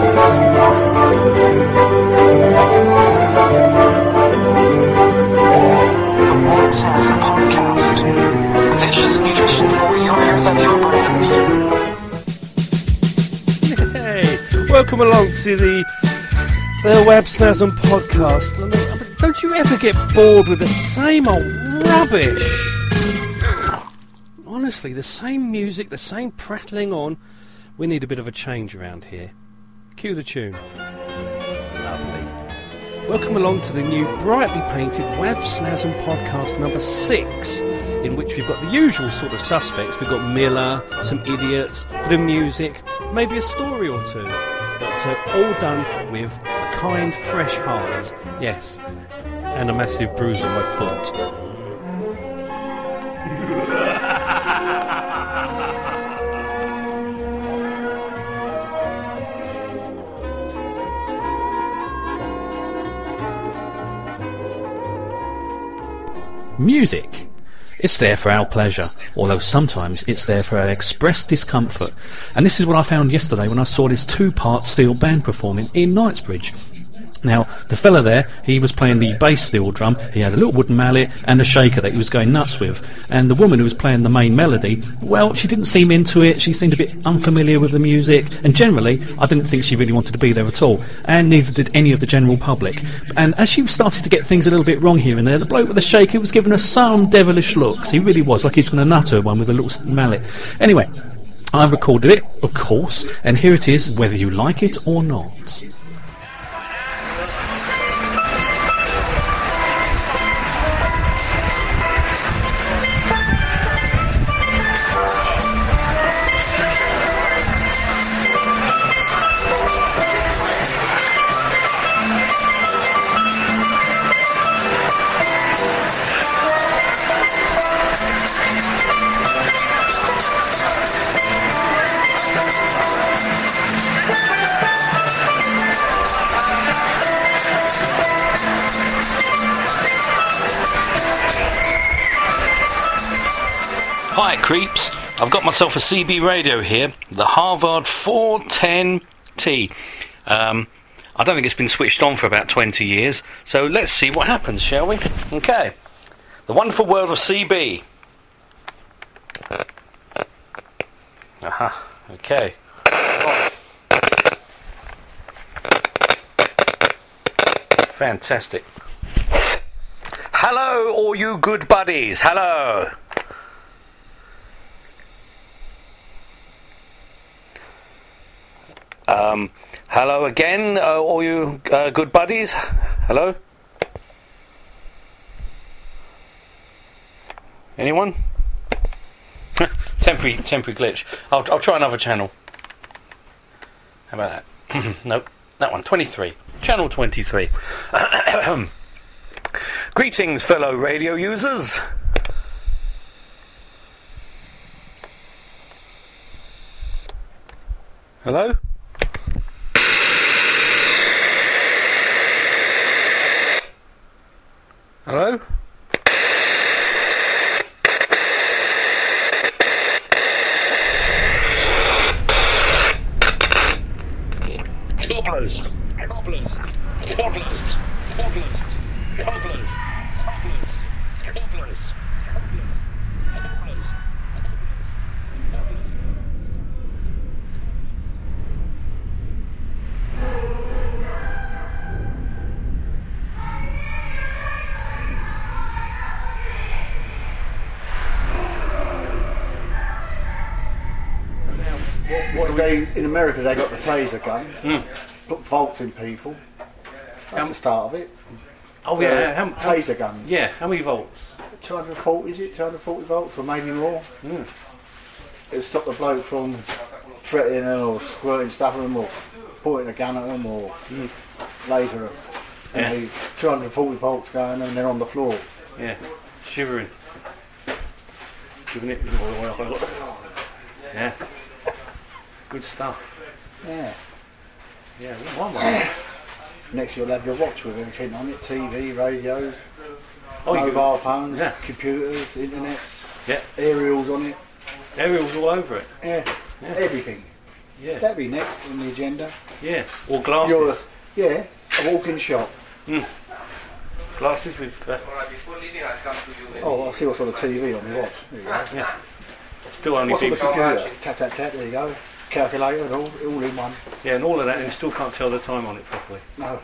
Sounds podcast. Vicious nutrition for your ears and your brains. Hey, welcome along to the Web Snasm podcast. I mean, don't you ever get bored with the same old rubbish? Honestly, the same music, the same prattling on. We need a bit of a change around here. Cue the tune. Lovely. Welcome along to the new brightly painted Web Snasm podcast number 6, in which we've got the usual sort of suspects. We've got Miller, some idiots, a bit of music, maybe a story or two. But all done with a kind, fresh heart. Yes, and a massive bruise on my foot. Music. It's there for our pleasure, although sometimes it's there for our expressed discomfort. And this is what I found yesterday when I saw this 2-part steel band performing in Knightsbridge. Now, the fella there, he was playing the bass steel drum, he had a little wooden mallet and a shaker that he was going nuts with. And the woman who was playing the main melody, well, she didn't seem into it, she seemed a bit unfamiliar with the music, and generally, I didn't think she really wanted to be there at all. And neither did any of the general public. And as she started to get things a little bit wrong here and there, the bloke with the shaker was giving her some devilish looks. He really was, like he's going to nut her one with a little mallet. Anyway, I recorded it, of course, and here it is, whether you like it or not. Hi creeps, I've got myself a CB radio here, the Harvard 410T. I don't think it's been switched on for about 20 years, so let's see what happens, shall we? Okay, the wonderful world of CB. Aha, okay. Fantastic. Hello, all you good buddies, hello. Hello again, all you good buddies. Hello? Anyone? temporary glitch. I'll try another channel. How about that? Nope, that one. 23. Channel 23. Greetings, fellow radio users. Hello? Hello? Cobblers! Cobblers! Cobblers! Cobblers! Cobblers! Cobblers! Cobblers! Cobblers! In America they got the taser guns, put volts in people. That's the start of it. Oh yeah, taser guns. Yeah, how many volts? 240 is it? 240 volts or maybe more. It'll stop the bloke from threatening them or squirting stuff at them or pointing a gun at them or laser them. And 240 volts going and they're on the floor. Yeah, shivering. Giving it. Yeah. Good stuff. Yeah. Yeah, one way. Next you'll have your watch with everything on it, TV, radios, mobile phones, computers, internet, aerials on it. Aerials all over it? Yeah, everything. Yeah. That'd be next on the agenda. Yeah. Or glasses. Yeah, a walk-in shop. Glasses with. Oh, I'll see what's on the TV on the watch. There you go. Yeah. Still only What's on the people. computer? Tap, tap, tap, there you go. Calculator and all in one. Yeah, and all of that, and you still can't tell the time on it properly. No.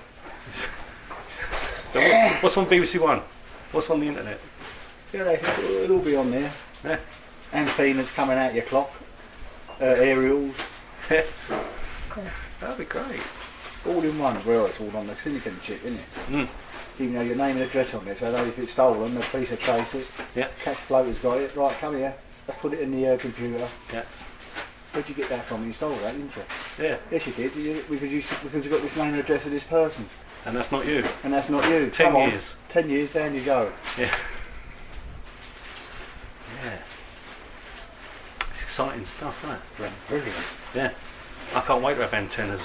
So what's on BBC One? What's on the internet? Yeah, it'll all be on there. Yeah. Antennas coming out your clock. Aerials. Yeah. That'd be great. All in one. Well, it's all on the silicon chip, isn't it? Mm. Even though your name and address on it, so that if it's stolen, the police will trace it. Yeah. Catch the bloke who's got it. Right, come here. Let's put it in the computer. Yeah. Where'd you get that from? You stole that, didn't you? Yeah. Yes, you did. Because you got this name and address of this person. And that's not you. And that's not you. 10 Come on. years. 10 years, down you go. Yeah. Yeah. It's exciting stuff, isn't it? Brilliant. Yeah. I can't wait to have antennas.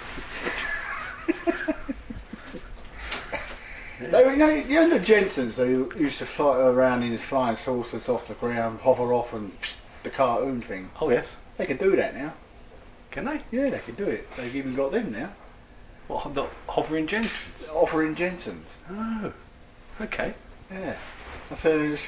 You know the Jensens who used to fly around in his flying saucers off the ground, hover off and the cartoon thing? Oh, yes. They can do that now. Can they? Yeah, they can do it. They've even got them now. What, the hovering gents? Offering Jensens. Oh. Okay. Yeah. I said, you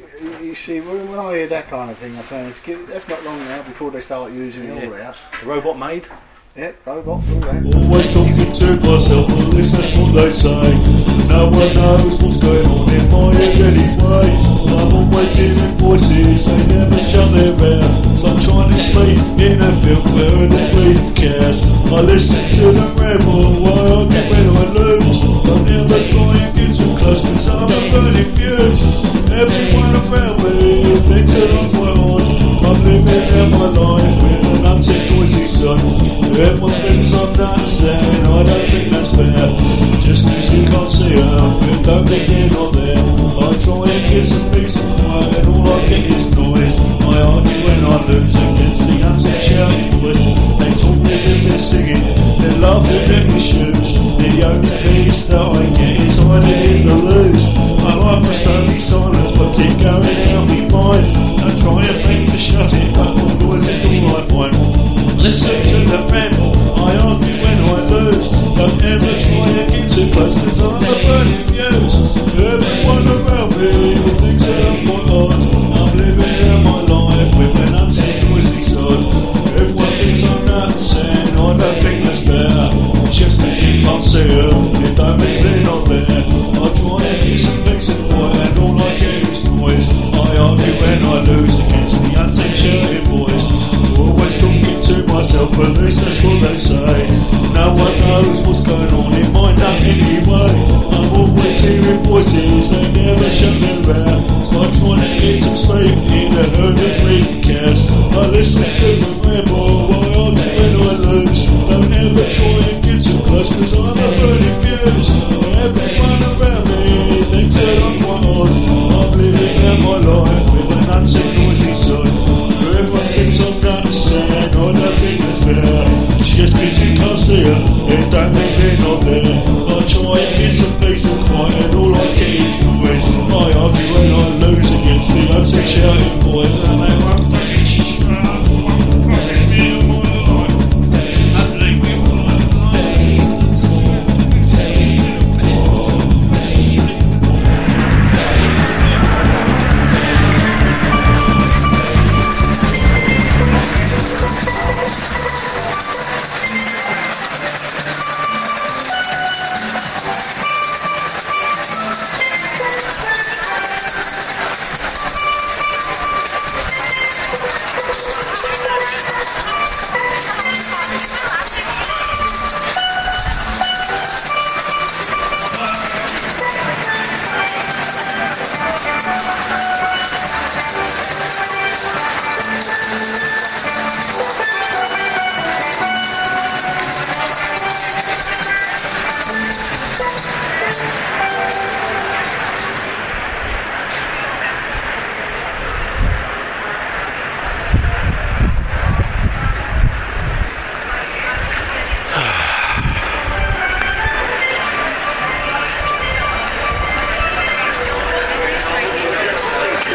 see, when I hear that kind of thing, I say, that's not long now before they start using it all out. The robot maid? Yep, robots, all that. Always talking to myself, at least that's what they say. No one knows what's going on in my head anyway. I'm always hearing voices, they never shut their mouth. So I'm trying to sleep in a field where nobody cares. I listen to the rebel, why I get when I lose. Don't ever try and get too close, cause I'm a burning fuse. Everyone around me thinks that I'm quite odd. I'm living out my life with an upset noisy son. Everyone thinks I'm nuts and I don't think that's fair. Just cause you can't see them, you don't think they're not there. I try and get some peace and quiet and all I get is noise. I argue when I lose against the upset shouting voice. They talk me if they're singing, they're laughing at my shoes. The only peace that I get is hiding in the loose. I like my stony silence but keep going out my mind. I try and make me shut it but all noise is all I find. Listen to the rebel, I argue when I lose. Don't ever try and get too close cause I'm a burning fuse. Everyone around me thinks that I'm quite odd. I'm living out my life with an upset noisy sod. Everyone thinks I'm nuts and I don't think that's fair. Just cause you can't see them, it don't mean they're not there. I try and get some peace and quiet and all I get is noise. I argue when I lose against the upset shouting voice. Always talking to myself, at least that's what they say. No one knows what's going on in my nut anyway. I'm always hearing voices, they never shut their mouth. So I'm trying to get some sleep in a herd that really cares. I listen to the rebel, I argue when I lose. Don't ever try and get too close, cause I'm a burning fuse. Everyone around me thinks that I'm quite odd. I'm living out my life with an upset noisy son. Everyone thinks I'm nuts and I don't think that's fair. Just cause you can't see them, it don't mean they're not there. I try and get some peace and quiet and all I get is noise. I argue when I lose against the upset shouting boys. And they won't fucking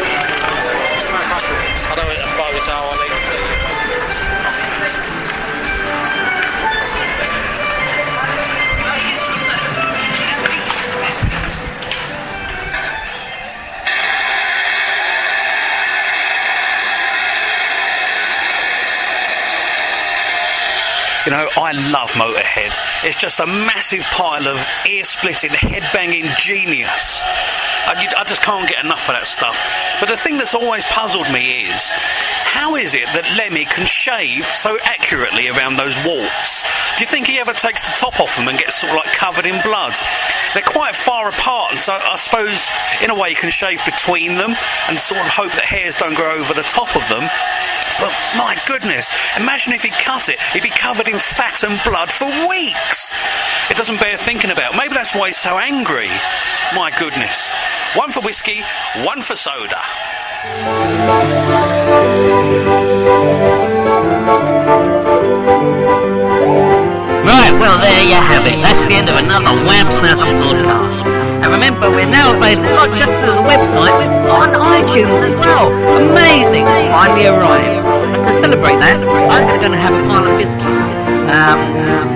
I don't know if I was how I need to see. You know, I love Motorhead. It's just a massive pile of ear-splitting, head-banging genius. I just can't get enough of that stuff. But the thing that's always puzzled me is, how is it that Lemmy can shave so accurately around those warts? Do you think he ever takes the top off them and gets sort of like covered in blood? They're quite far apart, and so I suppose in a way you can shave between them and sort of hope that hairs don't grow over the top of them. But my goodness, imagine if he cut it, he'd be covered in fat and blood for weeks. It doesn't bear thinking about. Maybe that's why he's so angry. My goodness. One for whiskey, one for soda. Right, well there you have it. That's the end of another Wham Snazzle podcast. And remember, we're now available not just through the website, but on iTunes as well. Amazing! Finally arrived. And to celebrate that, I'm going to have a pile of biscuits.